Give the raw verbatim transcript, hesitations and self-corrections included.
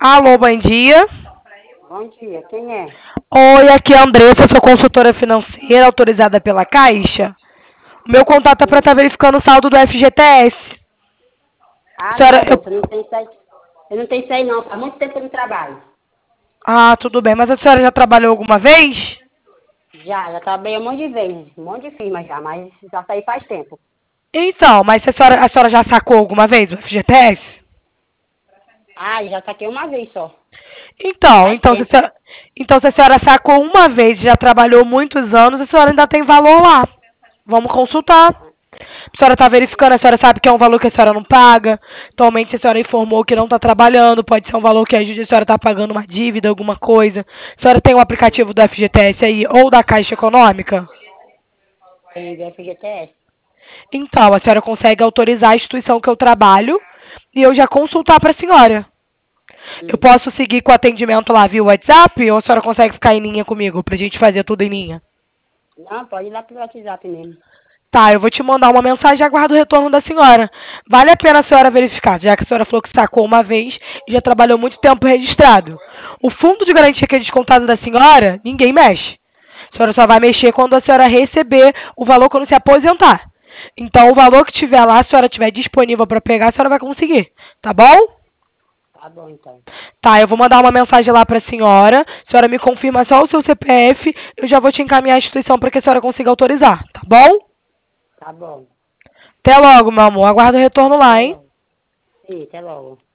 Alô, bom dia. Bom dia, quem é? Oi, aqui é a Andressa, sou consultora financeira autorizada pela Caixa. O meu contato é para estar verificando o saldo do F G T S. Ah, Senhora, não, eu... moça, eu não tenho isso aí. Eu não tenho isso aí, não. Faz muito tempo que eu não trabalho. Ah, tudo bem, mas a senhora já trabalhou alguma vez? Já, já trabalhei um monte de vezes, um monte de firma já, mas já saí faz tempo. Então, mas se a senhora, a senhora já sacou alguma vez o F G T S? Ah, já saquei uma vez só. Então, Faz então se, a tempo. senhora, então, se a senhora sacou uma vez e já trabalhou muitos anos, a senhora ainda tem valor lá. Vamos consultar. A senhora está verificando, a senhora sabe que é um valor que a senhora não paga. Atualmente, se a senhora informou que não está trabalhando, pode ser um valor que ajude a senhora a estar pagando uma dívida, alguma coisa. A senhora tem o aplicativo do F G T S aí ou da Caixa Econômica? Tem do F G T S. Então, a senhora consegue autorizar a instituição que eu trabalho e eu já consultar para a senhora. Eu Hum. posso seguir com o atendimento lá via WhatsApp ou a senhora consegue ficar em linha comigo pra gente fazer tudo em linha? Não, pode ir lá pelo WhatsApp mesmo. Tá, eu vou te mandar uma mensagem e aguardo o retorno da senhora. Vale a pena a senhora verificar, já que a senhora falou que sacou uma vez e já trabalhou muito tempo registrado. O fundo de garantia que é descontado da senhora, ninguém mexe. A senhora só vai mexer quando a senhora receber o valor quando se aposentar. Então, o valor que tiver lá, se a senhora tiver disponível para pegar, a senhora vai conseguir. Tá bom? Tá bom, então. Tá, eu vou mandar uma mensagem lá para a senhora. A senhora me confirma só o seu C P F. Eu já vou te encaminhar a instituição para que a senhora consiga autorizar. Tá bom? Tá bom. Até logo, meu amor. Aguardo o retorno lá, Até hein? logo. Sim, até logo.